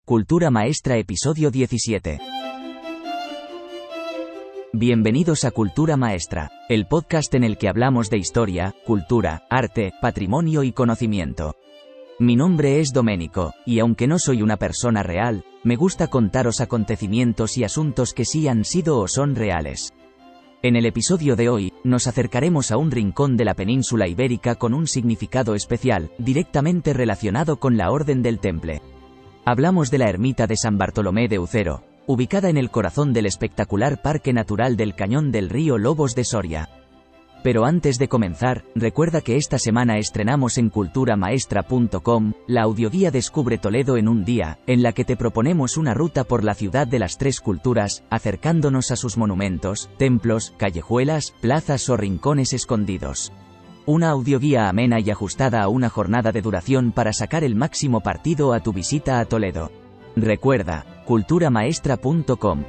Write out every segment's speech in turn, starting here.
Cultura Maestra Episodio 17. Bienvenidos a Cultura Maestra, el podcast en el que hablamos de historia, cultura, arte, patrimonio y conocimiento. Mi nombre es Doménico, y aunque no soy una persona real, me gusta contaros acontecimientos y asuntos que sí han sido o son reales. En el episodio de hoy, nos acercaremos a un rincón de la península ibérica con un significado especial, directamente relacionado con la Orden del Temple. Hablamos de la ermita de San Bartolomé de Ucero, ubicada en el corazón del espectacular Parque Natural del Cañón del Río Lobos de Soria. Pero antes de comenzar, recuerda que esta semana estrenamos en culturamaestra.com, la audioguía Descubre Toledo en un día, en la que te proponemos una ruta por la ciudad de las tres culturas, acercándonos a sus monumentos, templos, callejuelas, plazas o rincones escondidos. Una audioguía amena y ajustada a una jornada de duración para sacar el máximo partido a tu visita a Toledo. Recuerda, culturamaestra.com.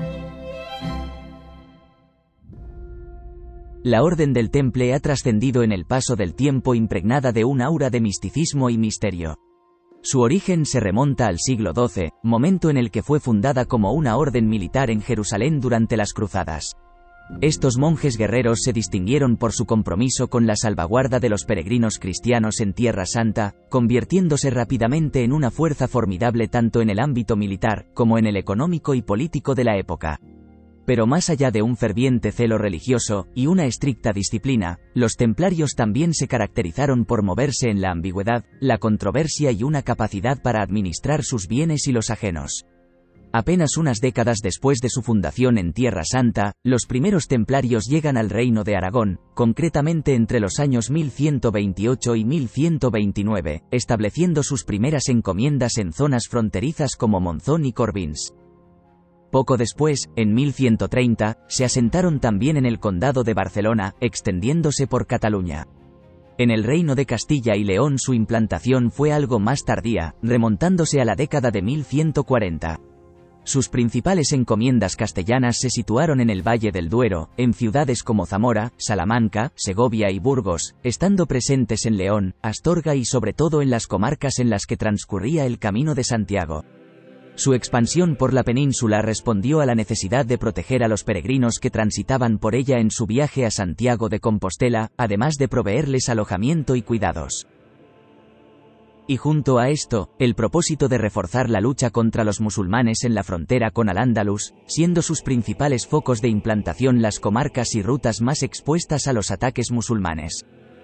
La Orden del Temple ha trascendido en el paso del tiempo impregnada de un aura de misticismo y misterio. Su origen se remonta al siglo XII, momento en el que fue fundada como una orden militar en Jerusalén durante las Cruzadas. Estos monjes guerreros se distinguieron por su compromiso con la salvaguarda de los peregrinos cristianos en Tierra Santa, convirtiéndose rápidamente en una fuerza formidable tanto en el ámbito militar, como en el económico y político de la época. Pero más allá de un ferviente celo religioso, y una estricta disciplina, los templarios también se caracterizaron por moverse en la ambigüedad, la controversia y una capacidad para administrar sus bienes y los ajenos. Apenas unas décadas después de su fundación en Tierra Santa, los primeros templarios llegan al Reino de Aragón, concretamente entre los años 1128 y 1129, estableciendo sus primeras encomiendas en zonas fronterizas como Monzón y Corbins. Poco después, en 1130, se asentaron también en el Condado de Barcelona, extendiéndose por Cataluña. En el Reino de Castilla y León su implantación fue algo más tardía, remontándose a la década de 1140. Sus principales encomiendas castellanas se situaron en el Valle del Duero, en ciudades como Zamora, Salamanca, Segovia y Burgos, estando presentes en León, Astorga y sobre todo en las comarcas en las que transcurría el Camino de Santiago. Su expansión por la península respondió a la necesidad de proteger a los peregrinos que transitaban por ella en su viaje a Santiago de Compostela, además de proveerles alojamiento y cuidados. Y junto a esto, el propósito de reforzar la lucha contra los musulmanes en la frontera con Al-Ándalus, siendo sus principales focos de implantación las comarcas y rutas más expuestas a los ataques musulmanes.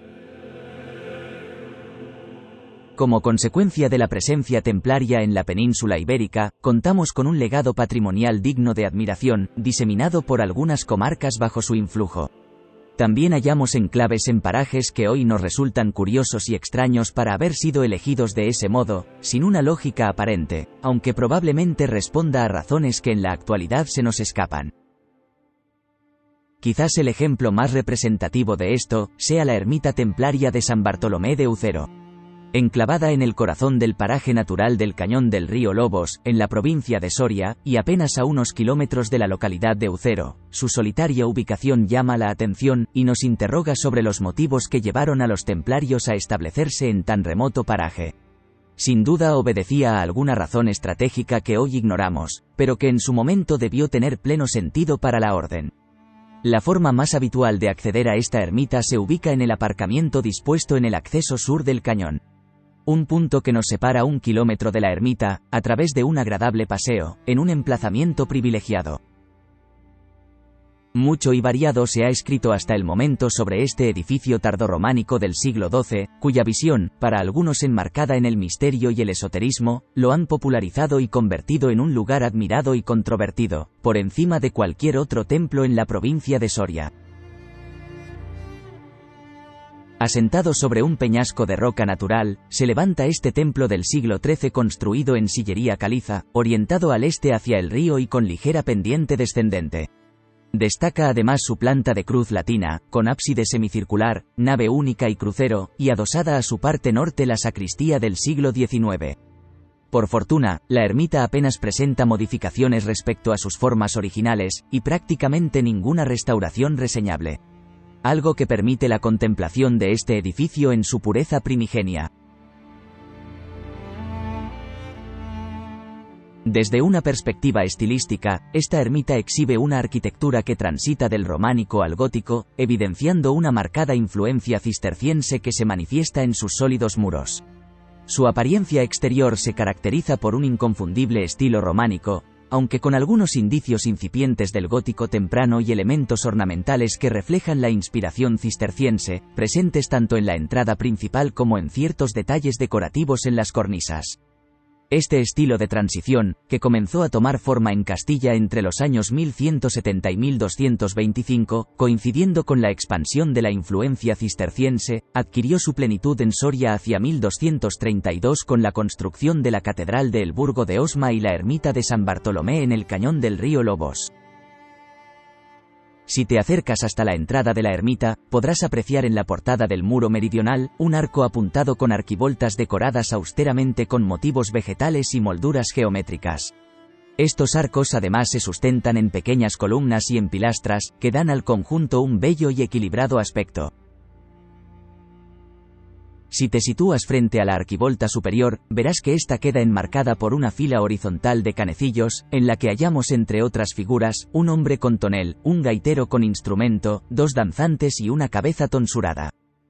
Como consecuencia de la presencia templaria en la península ibérica, contamos con un legado patrimonial digno de admiración, diseminado por algunas comarcas bajo su influjo. También hallamos enclaves en parajes que hoy nos resultan curiosos y extraños para haber sido elegidos de ese modo, sin una lógica aparente, aunque probablemente responda a razones que en la actualidad se nos escapan. Quizás el ejemplo más representativo de esto sea la ermita templaria de San Bartolomé de Ucero. Enclavada en el corazón del paraje natural del Cañón del Río Lobos, en la provincia de Soria, y apenas a unos kilómetros de la localidad de Ucero, su solitaria ubicación llama la atención, y nos interroga sobre los motivos que llevaron a los templarios a establecerse en tan remoto paraje. Sin duda obedecía a alguna razón estratégica que hoy ignoramos, pero que en su momento debió tener pleno sentido para la orden. La forma más habitual de acceder a esta ermita se ubica en el aparcamiento dispuesto en el acceso sur del cañón. Un punto que nos separa 1 kilómetro de la ermita, a través de un agradable paseo, en un emplazamiento privilegiado. Mucho y variado se ha escrito hasta el momento sobre este edificio tardorrománico del siglo XII, cuya visión, para algunos enmarcada en el misterio y el esoterismo, lo han popularizado y convertido en un lugar admirado y controvertido, por encima de cualquier otro templo en la provincia de Soria. Asentado sobre un peñasco de roca natural, se levanta este templo del siglo XIII construido en sillería caliza, orientado al este hacia el río y con ligera pendiente descendente. Destaca además su planta de cruz latina, con ábside semicircular, nave única y crucero, y adosada a su parte norte la sacristía del siglo XIX. Por fortuna, la ermita apenas presenta modificaciones respecto a sus formas originales, y prácticamente ninguna restauración reseñable. Algo que permite la contemplación de este edificio en su pureza primigenia. Desde una perspectiva estilística, esta ermita exhibe una arquitectura que transita del románico al gótico, evidenciando una marcada influencia cisterciense que se manifiesta en sus sólidos muros. Su apariencia exterior se caracteriza por un inconfundible estilo románico, aunque con algunos indicios incipientes del gótico temprano y elementos ornamentales que reflejan la inspiración cisterciense, presentes tanto en la entrada principal como en ciertos detalles decorativos en las cornisas. Este estilo de transición, que comenzó a tomar forma en Castilla entre los años 1170 y 1225, coincidiendo con la expansión de la influencia cisterciense, adquirió su plenitud en Soria hacia 1232 con la construcción de la Catedral de El Burgo de Osma y la ermita de San Bartolomé en el cañón del río Lobos. Si te acercas hasta la entrada de la ermita, podrás apreciar en la portada del muro meridional, un arco apuntado con arquivoltas decoradas austeramente con motivos vegetales y molduras geométricas. Estos arcos además se sustentan en pequeñas columnas y en pilastras, que dan al conjunto un bello y equilibrado aspecto. Si te sitúas frente a la arquivolta superior, verás que esta queda enmarcada por una fila horizontal de canecillos, en la que hallamos entre otras figuras, un hombre con tonel, un gaitero con instrumento, dos danzantes y una cabeza tonsurada.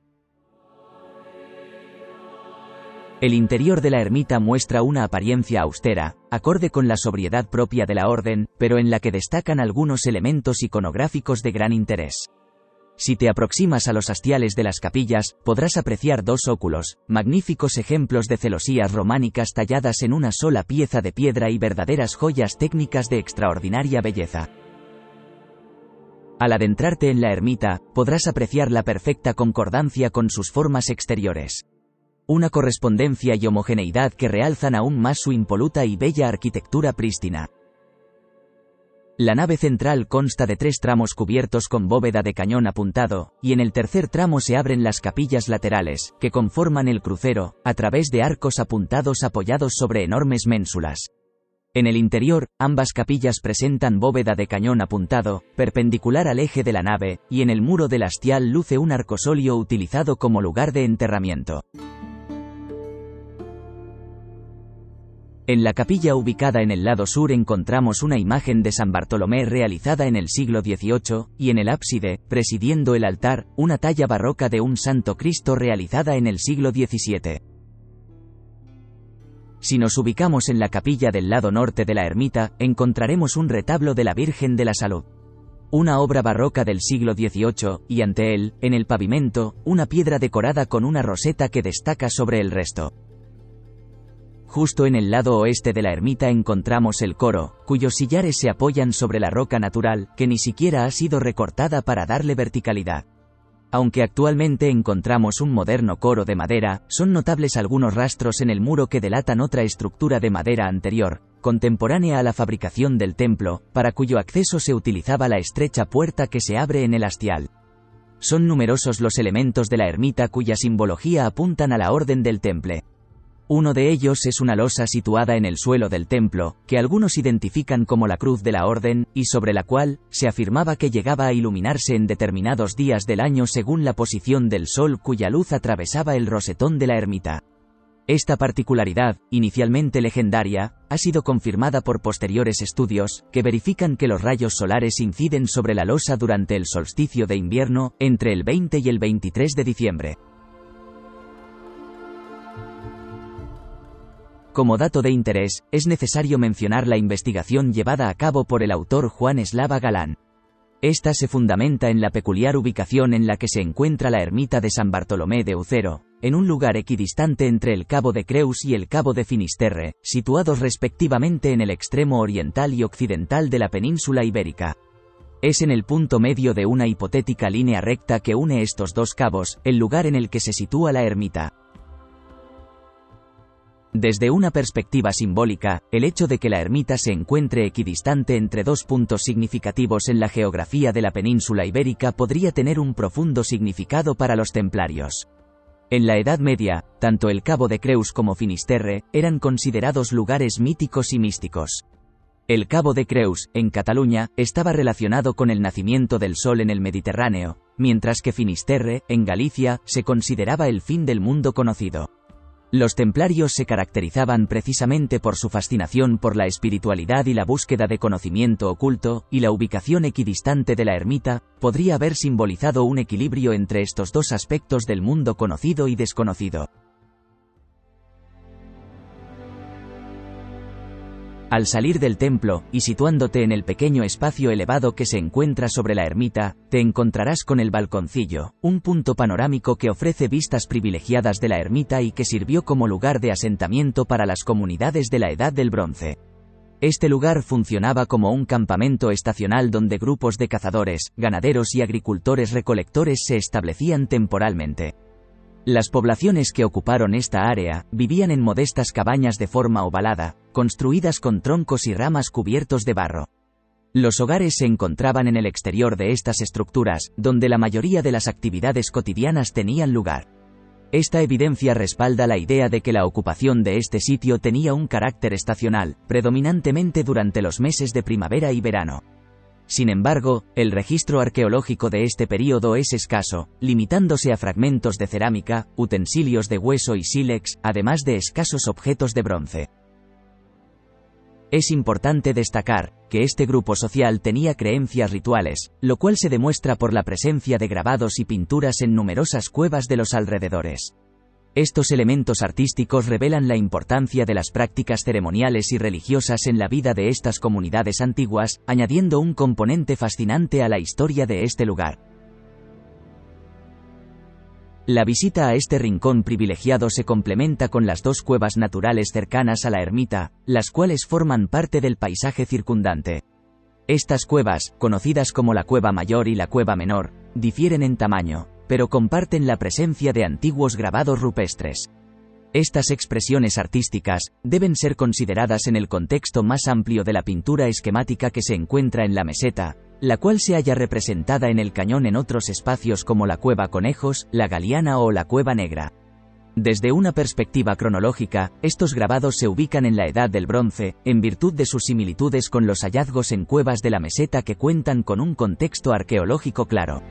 El interior de la ermita muestra una apariencia austera, acorde con la sobriedad propia de la orden, pero en la que destacan algunos elementos iconográficos de gran interés. Si te aproximas a los hastiales de las capillas, podrás apreciar dos óculos, magníficos ejemplos de celosías románicas talladas en una sola pieza de piedra y verdaderas joyas técnicas de extraordinaria belleza. Al adentrarte en la ermita, podrás apreciar la perfecta concordancia con sus formas exteriores. Una correspondencia y homogeneidad que realzan aún más su impoluta y bella arquitectura prístina. La nave central consta de 3 tramos cubiertos con bóveda de cañón apuntado, y en el tercer tramo se abren las capillas laterales, que conforman el crucero, a través de arcos apuntados apoyados sobre enormes ménsulas. En el interior, ambas capillas presentan bóveda de cañón apuntado, perpendicular al eje de la nave, y en el muro del hastial luce un arcosolio utilizado como lugar de enterramiento. En la capilla ubicada en el lado sur encontramos una imagen de San Bartolomé realizada en el siglo XVIII, y en el ábside, presidiendo el altar, una talla barroca de un Santo Cristo realizada en el siglo XVII. Si nos ubicamos en la capilla del lado norte de la ermita, encontraremos un retablo de la Virgen de la Salud. Una obra barroca del siglo XVIII, y ante él, en el pavimento, una piedra decorada con una roseta que destaca sobre el resto. Justo en el lado oeste de la ermita encontramos el coro, cuyos sillares se apoyan sobre la roca natural, que ni siquiera ha sido recortada para darle verticalidad. Aunque actualmente encontramos un moderno coro de madera, son notables algunos rastros en el muro que delatan otra estructura de madera anterior, contemporánea a la fabricación del templo, para cuyo acceso se utilizaba la estrecha puerta que se abre en el hastial. Son numerosos los elementos de la ermita cuya simbología apuntan a la orden del Temple. Uno de ellos es una losa situada en el suelo del templo, que algunos identifican como la cruz de la orden, y sobre la cual se afirmaba que llegaba a iluminarse en determinados días del año según la posición del sol cuya luz atravesaba el rosetón de la ermita. Esta particularidad, inicialmente legendaria, ha sido confirmada por posteriores estudios, que verifican que los rayos solares inciden sobre la losa durante el solsticio de invierno, entre el 20 y el 23 de diciembre. Como dato de interés, es necesario mencionar la investigación llevada a cabo por el autor Juan Eslava Galán. Esta se fundamenta en la peculiar ubicación en la que se encuentra la ermita de San Bartolomé de Ucero, en un lugar equidistante entre el Cabo de Creus y el Cabo de Finisterre, situados respectivamente en el extremo oriental y occidental de la península ibérica. Es en el punto medio de una hipotética línea recta que une estos dos cabos, el lugar en el que se sitúa la ermita. Desde una perspectiva simbólica, el hecho de que la ermita se encuentre equidistante entre dos puntos significativos en la geografía de la península ibérica podría tener un profundo significado para los templarios. En la Edad Media, tanto el Cabo de Creus como Finisterre eran considerados lugares míticos y místicos. El Cabo de Creus, en Cataluña, estaba relacionado con el nacimiento del sol en el Mediterráneo, mientras que Finisterre, en Galicia, se consideraba el fin del mundo conocido. Los templarios se caracterizaban precisamente por su fascinación por la espiritualidad y la búsqueda de conocimiento oculto, y la ubicación equidistante de la ermita podría haber simbolizado un equilibrio entre estos dos aspectos del mundo conocido y desconocido. Al salir del templo, y situándote en el pequeño espacio elevado que se encuentra sobre la ermita, te encontrarás con el balconcillo, un punto panorámico que ofrece vistas privilegiadas de la ermita y que sirvió como lugar de asentamiento para las comunidades de la Edad del Bronce. Este lugar funcionaba como un campamento estacional donde grupos de cazadores, ganaderos y agricultores recolectores se establecían temporalmente. Las poblaciones que ocuparon esta área vivían en modestas cabañas de forma ovalada, construidas con troncos y ramas cubiertos de barro. Los hogares se encontraban en el exterior de estas estructuras, donde la mayoría de las actividades cotidianas tenían lugar. Esta evidencia respalda la idea de que la ocupación de este sitio tenía un carácter estacional, predominantemente durante los meses de primavera y verano. Sin embargo, el registro arqueológico de este período es escaso, limitándose a fragmentos de cerámica, utensilios de hueso y sílex, además de escasos objetos de bronce. Es importante destacar que este grupo social tenía creencias rituales, lo cual se demuestra por la presencia de grabados y pinturas en numerosas cuevas de los alrededores. Estos elementos artísticos revelan la importancia de las prácticas ceremoniales y religiosas en la vida de estas comunidades antiguas, añadiendo un componente fascinante a la historia de este lugar. La visita a este rincón privilegiado se complementa con las dos cuevas naturales cercanas a la ermita, las cuales forman parte del paisaje circundante. Estas cuevas, conocidas como la Cueva Mayor y la Cueva Menor, difieren en tamaño, pero comparten la presencia de antiguos grabados rupestres. Estas expresiones artísticas deben ser consideradas en el contexto más amplio de la pintura esquemática que se encuentra en la meseta, la cual se halla representada en el cañón en otros espacios como la Cueva Conejos, la Galiana o la Cueva Negra. Desde una perspectiva cronológica, estos grabados se ubican en la Edad del Bronce, en virtud de sus similitudes con los hallazgos en cuevas de la meseta que cuentan con un contexto arqueológico claro.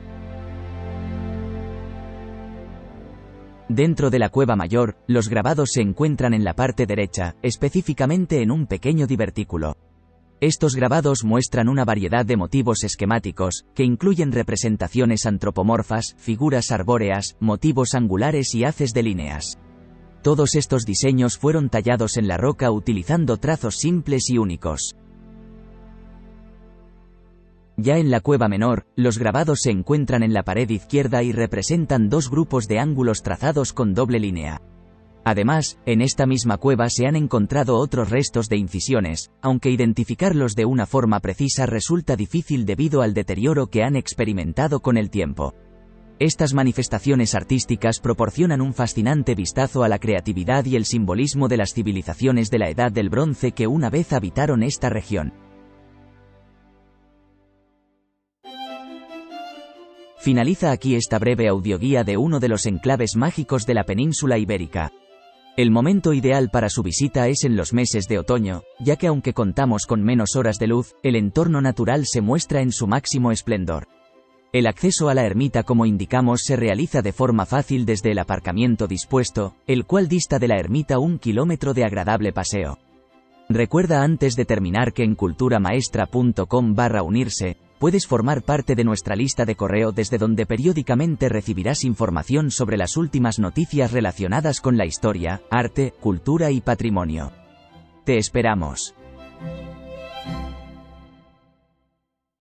Dentro de la Cueva Mayor, los grabados se encuentran en la parte derecha, específicamente en un pequeño divertículo. Estos grabados muestran una variedad de motivos esquemáticos, que incluyen representaciones antropomorfas, figuras arbóreas, motivos angulares y haces de líneas. Todos estos diseños fueron tallados en la roca utilizando trazos simples y únicos. Ya en la Cueva Menor, los grabados se encuentran en la pared izquierda y representan dos grupos de ángulos trazados con doble línea. Además, en esta misma cueva se han encontrado otros restos de incisiones, aunque identificarlos de una forma precisa resulta difícil debido al deterioro que han experimentado con el tiempo. Estas manifestaciones artísticas proporcionan un fascinante vistazo a la creatividad y el simbolismo de las civilizaciones de la Edad del Bronce que una vez habitaron esta región. Finaliza aquí esta breve audioguía de uno de los enclaves mágicos de la península ibérica. El momento ideal para su visita es en los meses de otoño, ya que aunque contamos con menos horas de luz, el entorno natural se muestra en su máximo esplendor. El acceso a la ermita, como indicamos, se realiza de forma fácil desde el aparcamiento dispuesto, el cual dista de la ermita 1 kilómetro de agradable paseo. Recuerda antes de terminar que en culturamaestra.com/unirse, puedes formar parte de nuestra lista de correo desde donde periódicamente recibirás información sobre las últimas noticias relacionadas con la historia, arte, cultura y patrimonio. Te esperamos.